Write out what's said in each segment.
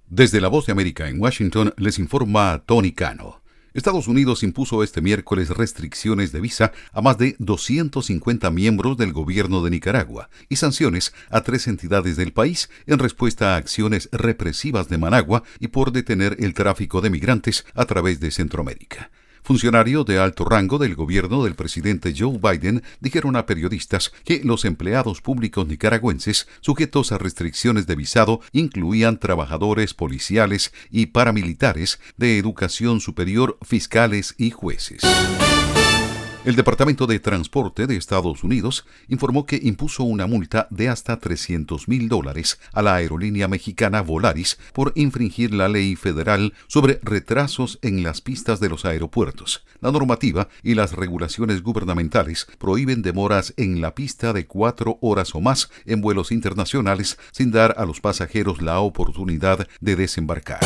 Desde La Voz de América en Washington les informa Tony Cano. Estados Unidos impuso este miércoles restricciones de visa a más de 250 miembros del gobierno de Nicaragua y sanciones a 3 entidades del país en respuesta a acciones represivas de Managua y por detener el tráfico de migrantes a través de Centroamérica. Funcionarios de alto rango del gobierno del presidente Joe Biden dijeron a periodistas que los empleados públicos nicaragüenses sujetos a restricciones de visado incluían trabajadores policiales y paramilitares de educación superior, fiscales y jueces. El Departamento de Transporte de Estados Unidos informó que impuso una multa de hasta $300,000 a la aerolínea mexicana Volaris por infringir la ley federal sobre retrasos en las pistas de los aeropuertos. La normativa y las regulaciones gubernamentales prohíben demoras en la pista de 4 horas o más en vuelos internacionales sin dar a los pasajeros la oportunidad de desembarcar.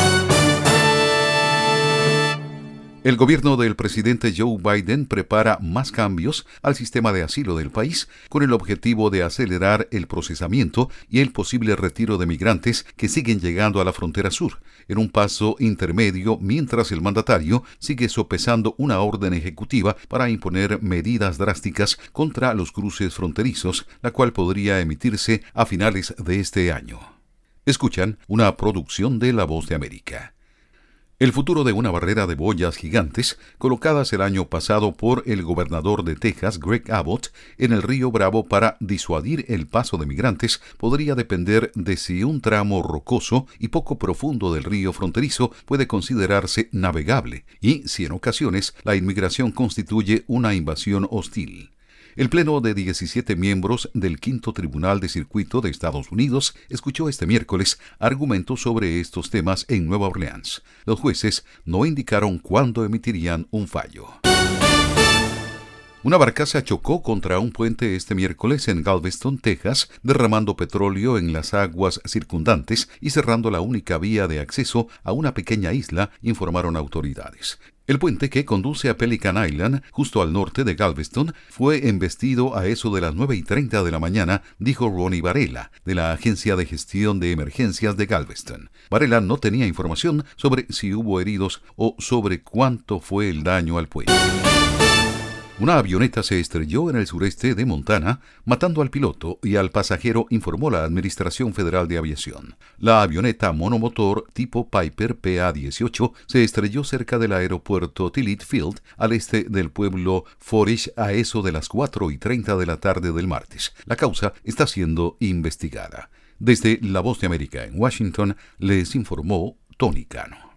El gobierno del presidente Joe Biden prepara más cambios al sistema de asilo del país con el objetivo de acelerar el procesamiento y el posible retiro de migrantes que siguen llegando a la frontera sur, en un paso intermedio mientras el mandatario sigue sopesando una orden ejecutiva para imponer medidas drásticas contra los cruces fronterizos, la cual podría emitirse a finales de este año. Escuchan una producción de La Voz de América. El futuro de una barrera de boyas gigantes, colocadas el año pasado por el gobernador de Texas, Greg Abbott, en el río Bravo para disuadir el paso de migrantes, podría depender de si un tramo rocoso y poco profundo del río fronterizo puede considerarse navegable y si en ocasiones la inmigración constituye una invasión hostil. El Pleno de 17 miembros del Quinto Tribunal de Circuito de Estados Unidos escuchó este miércoles argumentos sobre estos temas en Nueva Orleans. Los jueces no indicaron cuándo emitirían un fallo. Una barcaza chocó contra un puente este miércoles en Galveston, Texas, derramando petróleo en las aguas circundantes y cerrando la única vía de acceso a una pequeña isla, informaron autoridades. El puente que conduce a Pelican Island, justo al norte de Galveston, fue embestido a eso de las 9:30 de la mañana, dijo Ronnie Varela, de la Agencia de Gestión de Emergencias de Galveston. Varela no tenía información sobre si hubo heridos o sobre cuánto fue el daño al puente. Una avioneta se estrelló en el sureste de Montana, matando al piloto y al pasajero, informó la Administración Federal de Aviación. La avioneta monomotor tipo Piper PA-18 se estrelló cerca del aeropuerto Tillit Field, al este del pueblo Forish, a eso de las 4:30 de la tarde del martes. La causa está siendo investigada. Desde La Voz de América en Washington, les informó Tony Cano.